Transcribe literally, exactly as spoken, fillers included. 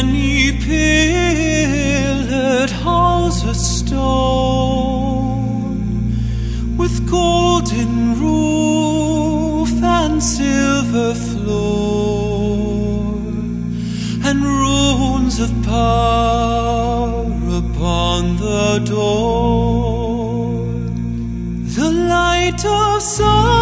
many pillared house of stone, with golden roof and silver floor, and runes of power upon the door. The light of sun